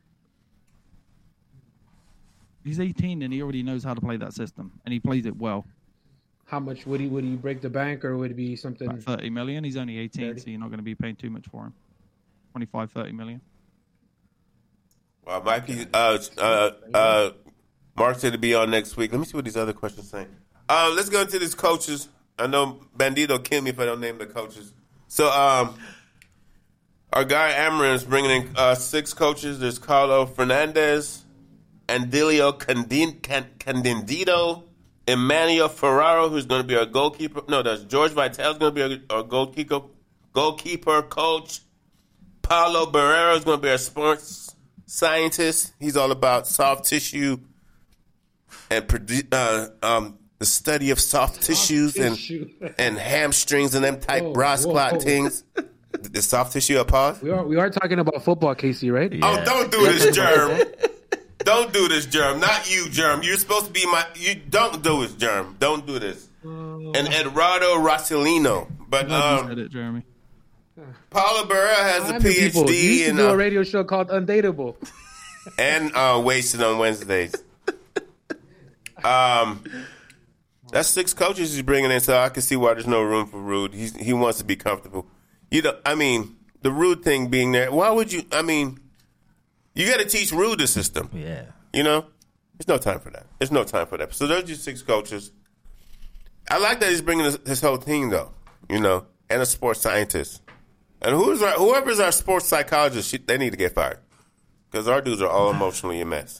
S7: He's 18 and he already knows how to play that system. And he plays it well.
S4: How much would he break the bank, or would it be something?
S7: About 30 million. He's only 18,
S4: 30?
S7: so you're not going to be paying too much for him. 25, 30 million.
S3: Well, Mikey, Mark said to be on next week. Let me see what these other questions say. Let's go into these coaches. I know Bandito kill me if I don't name the coaches. So, our guy Amarin is bringing in 6 coaches. There's Carlo Fernandez, Andilio Candido, Emmanuel Ferraro, who's going to be our goalkeeper. No, that's George Vitel's going to be our goalkeeper coach. Paulo Barrero is going to be our sports scientist. He's all about soft tissue and the study of soft tissues and hamstrings and them type bra squat things. The soft tissue, pause.
S4: We are talking about football, Casey, right?
S3: Yeah. Oh, don't do this, Germ. Don't do this, Germ. Not you, Germ. You're supposed to be you don't do this, Germ. Don't do this. And Eduardo Rossellino. But
S7: you said it, Jeremy.
S3: Paula Barrera has a PhD
S4: in do a radio show called Undateable.
S3: And Wasted on Wednesdays. That's 6 coaches he's bringing in, so I can see why there's no room for Rude. He wants to be comfortable. The Rude thing being there, why would you, you got to teach Rude the system.
S6: Yeah.
S3: There's no time for that. There's no time for that. So those are just 6 coaches. I like that he's bringing this whole team, though, and a sports scientist. And whoever's our sports psychologist, they need to get fired. Because our dudes are all emotionally a mess.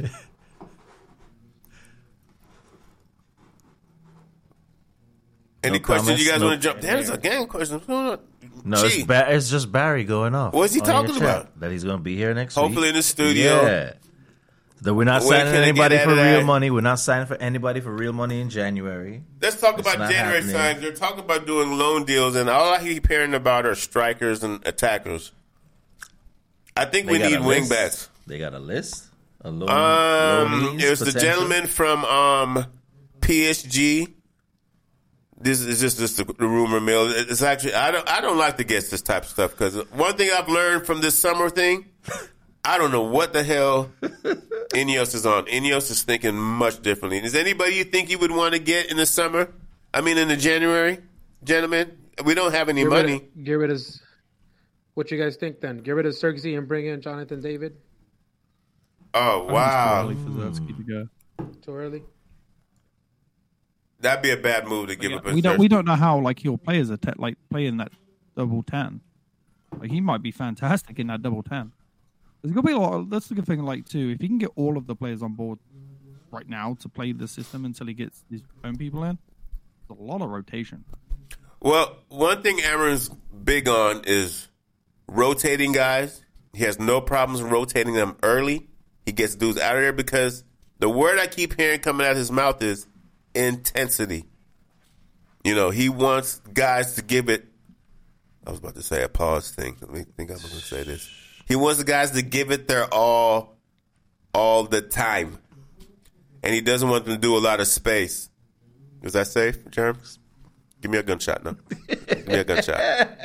S3: Any questions you guys want to jump? There's a gang question. What's going on?
S6: No, it's just Barry going off.
S3: What's he talking about?
S6: That he's going to be here next
S3: Hopefully
S6: week.
S3: In the studio.
S6: Yeah. That we're not signing anybody for real money. We're not signing for anybody for real money in January.
S3: Let's talk about January signs. They're talking about doing loan deals, and all I keep hearing about are strikers and attackers. I think we need wingbacks.
S6: They got a list? A loan
S3: it was the gentleman from PSG. This is just the rumor mill. It's actually I don't like to guess this type of stuff because one thing I've learned from this summer thing, I don't know what the hell Ineos is on. Ineos is thinking much differently. Is anybody you think you would want to get in the summer? In the January, gentlemen? We don't have any money.
S4: Get rid of. What you guys think then? Get rid of Sergey and bring in Jonathan David.
S3: Oh wow!
S7: Too early for Zalewski to go.
S4: Too early.
S3: That'd be a bad move to give up.
S7: We don't know how he'll play as play in that double 10. He might be fantastic in that double 10. There's gonna be a lot. That's the good thing. Too, if he can get all of the players on board right now to play the system until he gets his own people in, there's a lot of rotation.
S3: Well, one thing Amarin's big on is rotating guys. He has no problems rotating them early. He gets dudes out of there because the word I keep hearing coming out of his mouth is intensity. He wants guys to give it. I was about to say a pause thing. Let me think I'm going to say this. He wants the guys to give it their all the time. And he doesn't want them to do a lot of space. Is that safe, Jerms? Give me a gunshot, no? Give me a gunshot.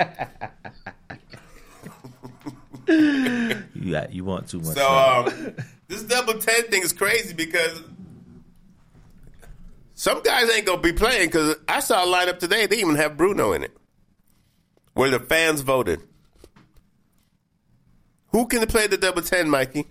S6: You want too much.
S3: So, this double 10 thing is crazy because some guys ain't going to be playing because I saw a lineup today. They even have Bruno in it where the fans voted. Who can play the double 10, Mikey?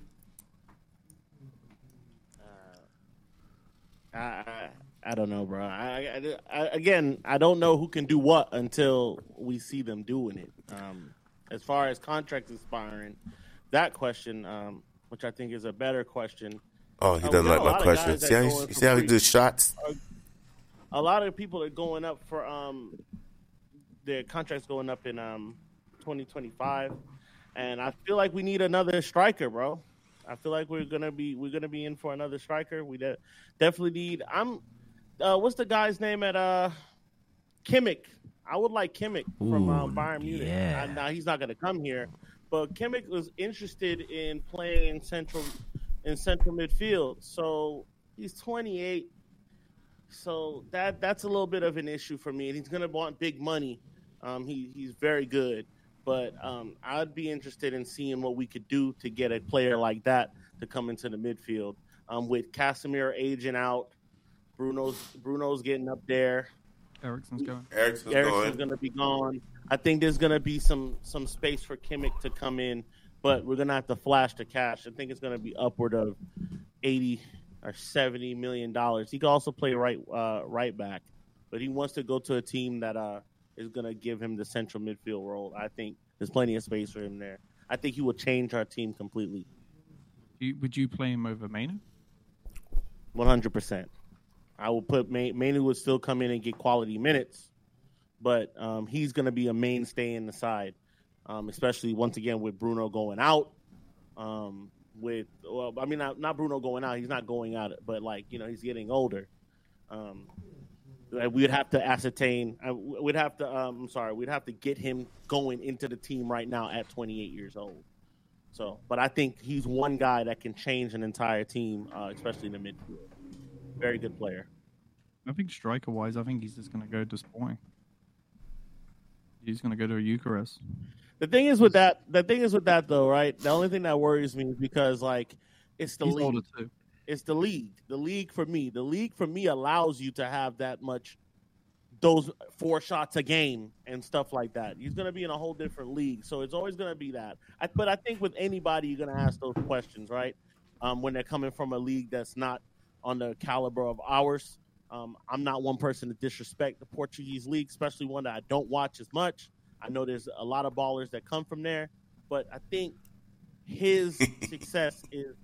S2: I don't know, bro. Again, I don't know who can do what until we see them doing it. As far as contracts expiring, that question, which I think is a better question.
S3: Oh, he doesn't like my question. See how he does shots?
S2: A lot of people are going up for their contracts going up in 2025, and I feel like we need another striker, bro. I feel like we're gonna be in for another striker. We definitely need. What's the guy's name at Kimmich? I would like Kimmich from Bayern Munich.
S6: Yeah.
S2: Now he's not gonna come here, but Kimmich was interested in playing in central midfield. So he's 28. So that's a little bit of an issue for me, and he's gonna want big money. He's very good. But I'd be interested in seeing what we could do to get a player like that to come into the midfield. With Casemiro aging out, Bruno's getting up there.
S7: Eriksen's going.
S2: Eriksen's going to be gone. I think there's going to be some space for Kimmich to come in, but we're going to have to flash the cash. I think it's going to be upward of 80 or $70 million. He can also play right back, but he wants to go to a team that is going to give him the central midfield role. I think there's plenty of space for him there. I think he will change our team completely.
S7: Would you play him over Mainu?
S2: 100%. I will put Mainu would still come in and get quality minutes, but he's going to be a mainstay in the side, especially once again with Bruno going out. Not Bruno going out. He's not going out, but he's getting older. We'd have to ascertain. We'd have to get him going into the team right now at 28 years old. So, but I think he's one guy that can change an entire team, especially in the midfield. Very good player.
S7: I think striker-wise, I think he's just going to go to Sporting. He's going to go to a Eucharist.
S2: The thing is with that, though, right? The only thing that worries me is because it's the league.
S7: Older too.
S2: It's the league. The league for me allows you to have that much, those 4 shots a game and stuff like that. He's going to be in a whole different league, so it's always going to be that. But I think with anybody, you're going to ask those questions, right? When they're coming from a league that's not on the caliber of ours. I'm not one person to disrespect the Portuguese league, especially one that I don't watch as much. I know there's a lot of ballers that come from there, but I think his success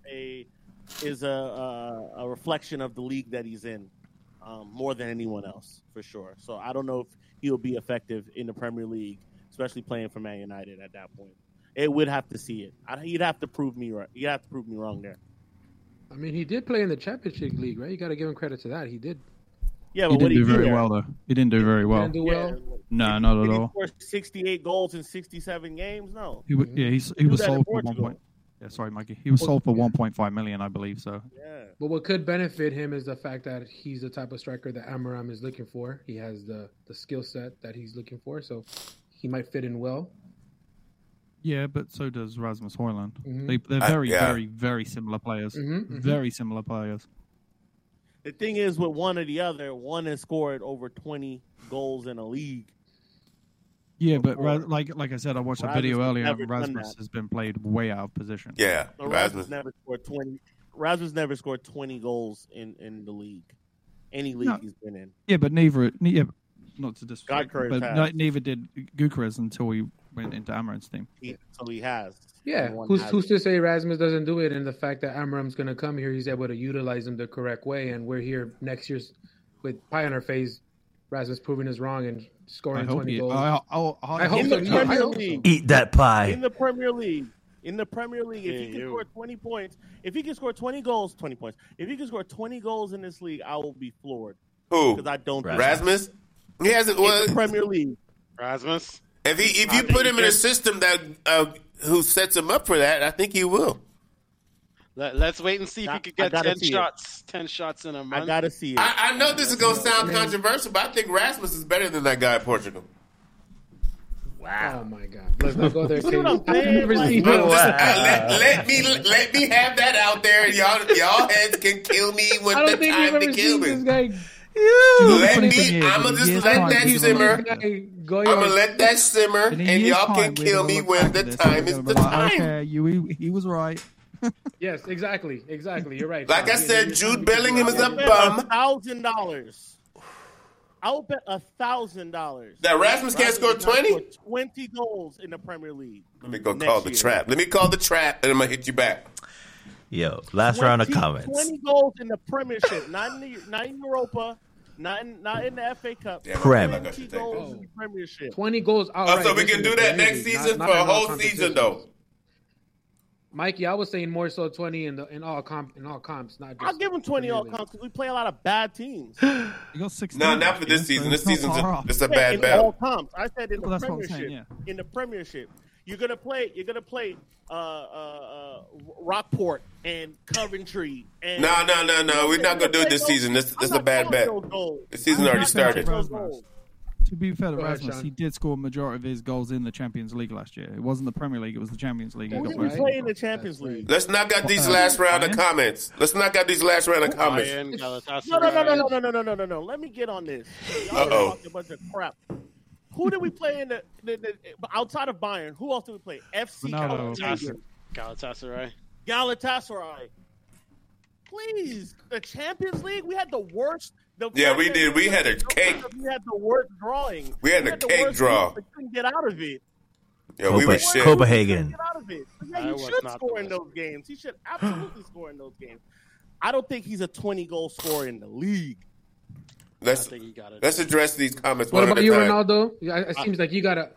S2: is a reflection of the league that he's in, more than anyone else, for sure. So I don't know if he'll be effective in the Premier League, especially playing for Man United at that point. It would have to see it. You'd have to prove me right. You'd have to prove me wrong there.
S4: I mean, he did play in the Championship League, right? You got to give him credit to that. He did.
S2: Yeah,
S7: but
S2: he
S7: didn't do very well, though. He didn't do very well.
S4: Didn't do well?
S7: No, not at all.
S2: He scored 68 goals in 67 games. No.
S7: He was sold for 1 point. Yeah, sorry, Mikey. He was sold for 1.5 million, I believe. So.
S2: Yeah.
S4: But what could benefit him is the fact that he's the type of striker that Amorim is looking for. He has the skill set that he's looking for, so he might fit in well.
S7: Yeah, but so does Rasmus Højlund.
S4: Mm-hmm.
S7: They're very, very, very similar players.
S4: Mm-hmm.
S7: Very similar players.
S2: The thing is, with one or the other, one has scored over 20 goals in a league.
S7: Yeah, but like I said, I watched a video earlier, and Rasmus has been played way out of position.
S3: Yeah,
S2: so Rasmus never scored 20. Rasmus never scored 20 goals in the league, any league he's been in.
S7: Yeah, but neither. Yeah, not to disrespect, but neither did Gyökeres until he went into Amorim's team.
S2: So he has.
S4: Yeah, who's to say Rasmus doesn't do it? And the fact that Amorim's going to come here, he's able to utilize him the correct way. And we're here next year with pie on our face, Rasmus proving us wrong and scoring 20 goals. I hope so.
S6: Eat that pie.
S2: In the Premier League, if he can score 20 points, if he can score 20 goals, 20 points. If he can score 20 goals in this league, I will be floored.
S3: Who?
S2: Because I don't.
S3: Rasmus? He hasn't.
S2: In the Premier League.
S5: Rasmus?
S3: If you put him in a system that who sets him up for that, I think he will.
S5: Let's wait and see if he could get 10 shots in a month.
S2: I gotta see it.
S3: I know this is gonna sound controversial, but I think Rasmus is better than that guy in Portugal.
S2: Wow!
S4: Oh my God! Let's not go there.
S2: Let
S3: me have that out there. Y'all heads can kill me when the time to kill me. I'ma just let that simmer. I'm gonna let that simmer, and y'all can kill me when the time is the time.
S7: Okay, he was right.
S4: Yes, exactly. You're right.
S3: Like I said, Jude Bellingham is a bum.
S2: $1,000. I'll bet $1,000
S3: that Rasmus can't score 20?
S2: 20 goals in the Premier League.
S3: Let me go call the trap. Let me call the trap, and I'm gonna hit you back.
S6: Yo, last round of comments.
S2: 20 goals in the Premiership, not in Europa, not in the FA Cup.
S3: Yeah,
S2: 20 goals in the Premiership.
S4: 20 goals outright.
S3: So we can do that next season for a whole season, though.
S4: Mikey, I was saying more so 20 in all comps, not just.
S2: I'll give him 20 all comps because we play a lot of bad teams.
S7: You got 16.
S3: No, not for this season. This season's a bad
S2: in
S3: battle.
S2: all comps. I said in the Premiership. In the Premiership, you're gonna play Rockport and Coventry. And
S3: no. We're not gonna do it this season. This is a bad bet. The season already started.
S7: To be fair to Rasmus, he did score a majority of his goals in the Champions League last year. It wasn't the Premier League; it was the Champions League.
S2: Who did we play in the Champions League?
S3: Let's knock out these last round of comments. No.
S2: Let me get on this.
S3: Y'all
S2: talking a bunch of crap. Who did we play in the outside of Bayern? Who else did we play? FC
S5: Galatasaray.
S2: Galatasaray. Please, the Champions League, we had the worst.
S3: Yeah, we did. We had a cake.
S2: We had the worst drawing.
S3: We had a cake draw.
S2: We couldn't get out of it.
S3: Yeah, we were shit.
S6: Copenhagen.
S2: Get out of it. Yeah, he should score in those games. He should absolutely score in those games. I don't think he's a 20-goal scorer in the league.
S3: Let's address these comments.
S4: What about you,
S3: time.
S4: Ronaldo? It seems like you got to.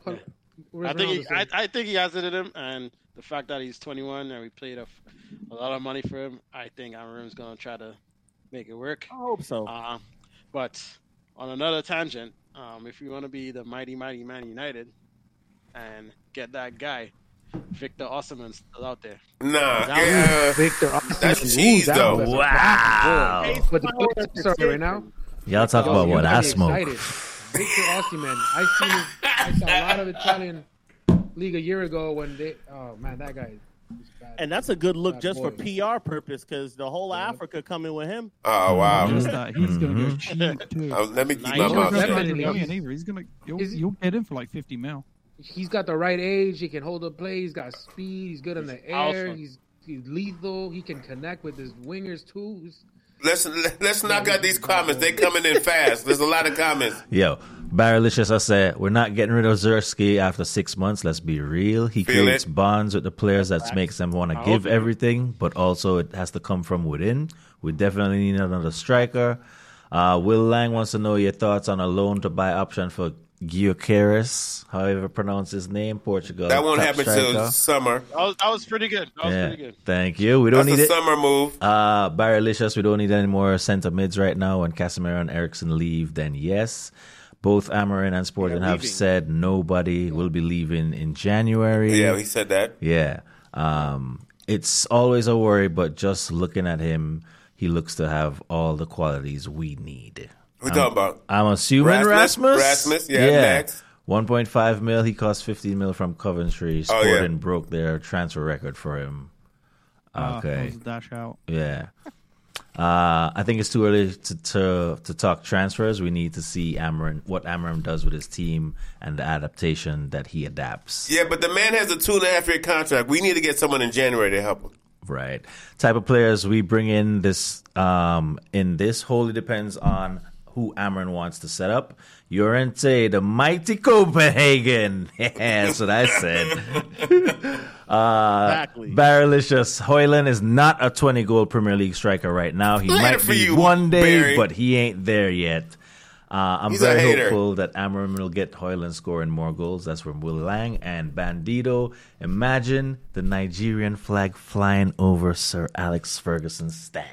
S5: I think he has it in him, and the fact that he's 21 and we paid a lot of money for him, I think Amarim's going to try to make it work.
S2: I hope so.
S5: But on another tangent, if you want to be the mighty Man United and get that guy, Victor Osimhen's still out there.
S4: Victor Osimhen.
S3: That's cheese, though.
S6: Wow.
S4: But sorry, right now.
S6: Y'all talk about what I smoke.
S4: Victor Osimhen. I saw a lot of Italian league a year ago when they. Oh man, that guy.
S2: And that's a good look just for PR purpose because the whole Africa coming with him.
S3: Oh wow.
S7: He's going to go cheap too.
S3: Let me keep my mouth shut.
S7: You'll get him for like 50 mil.
S4: He's got the right age. He can hold up play. He's got speed. He's good in the air. He's lethal. He can connect with his wingers too.
S3: Let's knock out these comments. They coming in fast. There's a lot of comments.
S6: Yo, Barrelicious, I said, we're not getting rid of Zersky after 6 months. Let's be real. He creates bonds with the players that makes them want to give everything, but also it has to come from within. We definitely need another striker. Will Lang wants to know your thoughts on a loan to buy option for Gyökeres, however pronounce his name, Portugal.
S3: That won't happen till summer.
S5: That was pretty good. Pretty good.
S6: Thank you. We don't need it.
S3: That's a summer move.
S6: Barrelicious, we don't need any more center mids right now. When Casemiro and Eriksen leave, then yes. Both Amarin and Sporting have said nobody will be leaving in January.
S3: Yeah, he said that.
S6: Yeah. It's always a worry, but just looking at him, he looks to have all the qualities we need.
S3: We're talking about.
S6: I'm assuming Rasmus.
S3: Rasmus, Max.
S6: 1.5 mil. He cost 15 mil from Coventry. Sporting broke their transfer record for him. Okay.
S7: Dash out.
S6: Yeah. I think it's too early to talk transfers. We need to see what Amarim does with his team and the adaptation that he adapts.
S3: Yeah, but the man has a 2.5-year contract. We need to get someone in January to help him.
S6: Right. Type of players we bring in this wholly depends on who Amarin wants to set up. Llorente, the mighty Copenhagen. That's what I said.
S2: Exactly.
S6: Barrelicious. Højlund is not a 20-goal Premier League striker right now. He might be one day, Barry. But he ain't there yet. I'm very hopeful that Amarim will get Højlund scoring more goals. That's from Will Lang and Bandido. Imagine the Nigerian flag flying over Sir Alex Ferguson's stand.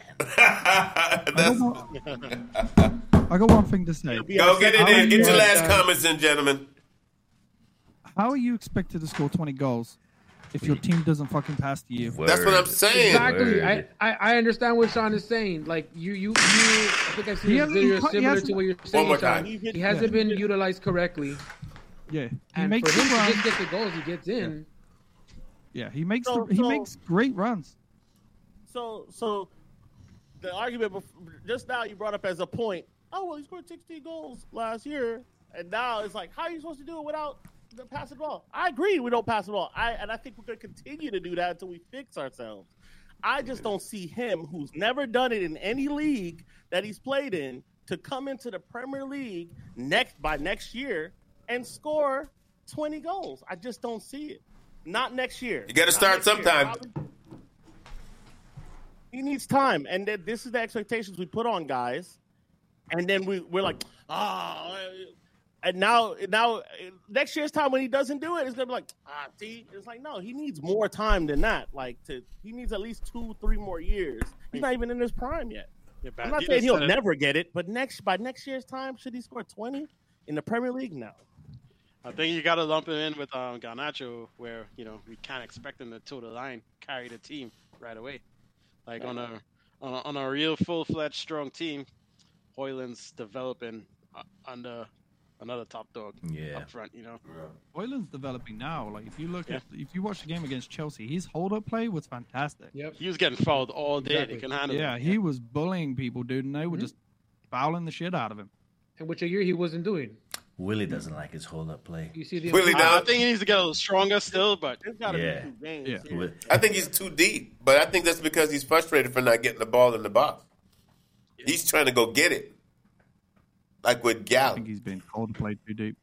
S7: I got one thing to say.
S3: Go get it in. Get your last comments in, gentlemen.
S7: How are you expected to score 20 goals if your team doesn't fucking pass to you?
S3: That's what I'm saying.
S4: Exactly. I understand what Sean is saying. Like you I think I've seen a video similar to what you're saying.
S3: One more time.
S4: He hasn't been utilized correctly.
S7: Yeah.
S4: And for him to just get the goals, he gets in.
S7: Yeah, he makes great runs.
S2: So the argument just now you brought up as a point. Oh well, he scored 16 goals last year, and now it's like, how are you supposed to do it without the passing ball? I agree, we don't pass the ball. I think we're going to continue to do that until we fix ourselves. I just don't see him, who's never done it in any league that he's played in, to come into the Premier League by next year and score 20 goals. I just don't see it. Not next year.
S3: You got to start sometime.
S2: He needs time, and this is the expectations we put on guys. And then we're like, and now next year's time when he doesn't do it, it's gonna be like, see, it's like, no, he needs more time than that. He needs at least 2-3 more years. He's not even in his prime yet. Yeah, I'm not saying he'll never get it, but by next year's time, should he score 20 in the Premier League? No.
S5: I think you got to lump him in with Garnacho, where we can't expect him to toe the line, carry the team right away. Like on a real full-fledged strong team, Højlund's developing under another top dog up front,
S7: Højlund's developing now. Like if you watch the game against Chelsea, his hold-up play was fantastic.
S2: Yep.
S5: He was getting fouled all day. Exactly. They can handle it.
S7: He was bullying people, dude, and they were just fouling the shit out of him.
S4: And which a year he wasn't doing.
S6: Willie doesn't like his hold-up play.
S4: You see the
S3: Willie
S5: I
S3: down.
S5: think he needs to get a little stronger still, but
S2: It's got to
S6: Yeah.
S2: be 2 games.
S7: Yeah.
S2: here.
S3: I think he's too deep, but I think that's because he's frustrated for not getting the ball in the box. He's trying to go get it, like with
S7: I
S3: Gallup.
S7: think he's been called to play too deep.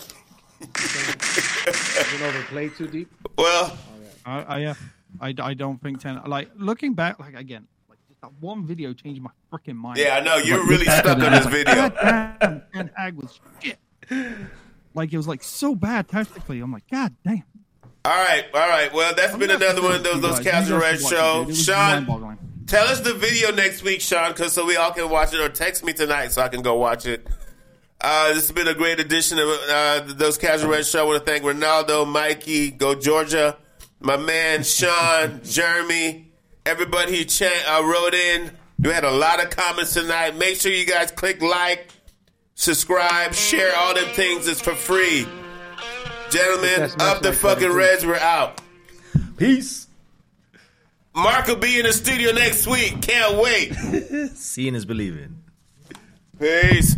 S4: Been overplayed too deep.
S3: Well,
S7: I don't think 10. Like looking back, like again, like just that one video changed my freaking mind.
S3: yeah, I know you're really stuck on this video.
S7: God damn, Ken Hag was shit. Like it was like so bad tactically. I'm like, God damn.
S3: All right. Well, that's been another one of those Casual Red show. Sean, tell us the video next week, Sean, so we all can watch it, or text me tonight so I can go watch it. This has been a great edition of those Casual Red show. I want to thank Ronaldo, Mikey, Go Georgia, my man Sean, Jeremy, everybody who wrote in. We had a lot of comments tonight. Make sure you guys click like, subscribe, share all them things. It's for free. Gentlemen, up the fucking Reds. We're out.
S6: Peace.
S3: Mark will be in the studio next week. Can't wait.
S6: Seeing is believing.
S3: Peace.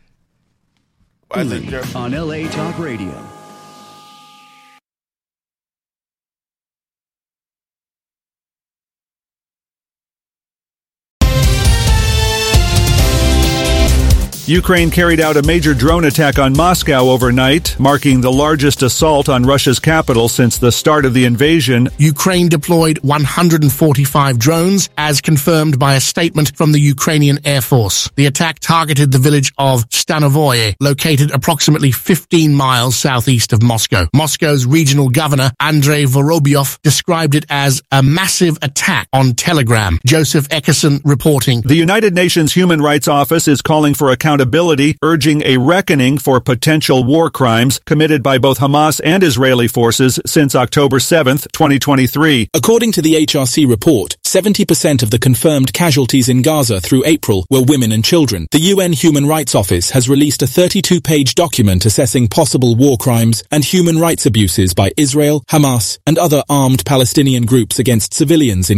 S1: On LA Talk Radio.
S8: Ukraine carried out a major drone attack on Moscow overnight, marking the largest assault on Russia's capital since the start of the invasion.
S9: Ukraine deployed 145 drones, as confirmed by a statement from the Ukrainian Air Force. The attack targeted the village of Stanovoye, located approximately 15 miles southeast of Moscow. Moscow's regional governor, Andrei Vorobyov, described it as a massive attack on Telegram. Joseph Eckerson reporting.
S8: The United Nations Human Rights Office is calling for accountability, urging a reckoning for potential war crimes committed by both Hamas and Israeli forces since October 7th, 2023.
S10: According to the HRC report, 70% of the confirmed casualties in Gaza through April were women and children. The UN Human Rights Office has released a 32-page document assessing possible war crimes and human rights abuses by Israel, Hamas, and other armed Palestinian groups against civilians in